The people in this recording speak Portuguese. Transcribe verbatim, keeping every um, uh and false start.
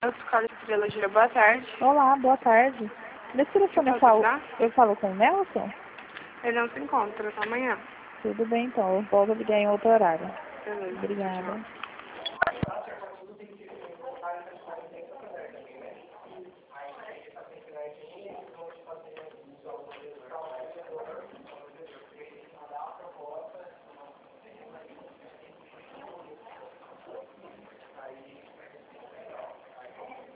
Escola de Trilogia, boa tarde. Olá, boa tarde. Nesse telefone eu falo, eu falo com o Nelson? Ele não se encontra, até amanhã. Tudo bem, então. Eu volto a ligar em outro horário. Beleza. Obrigada. Tchau.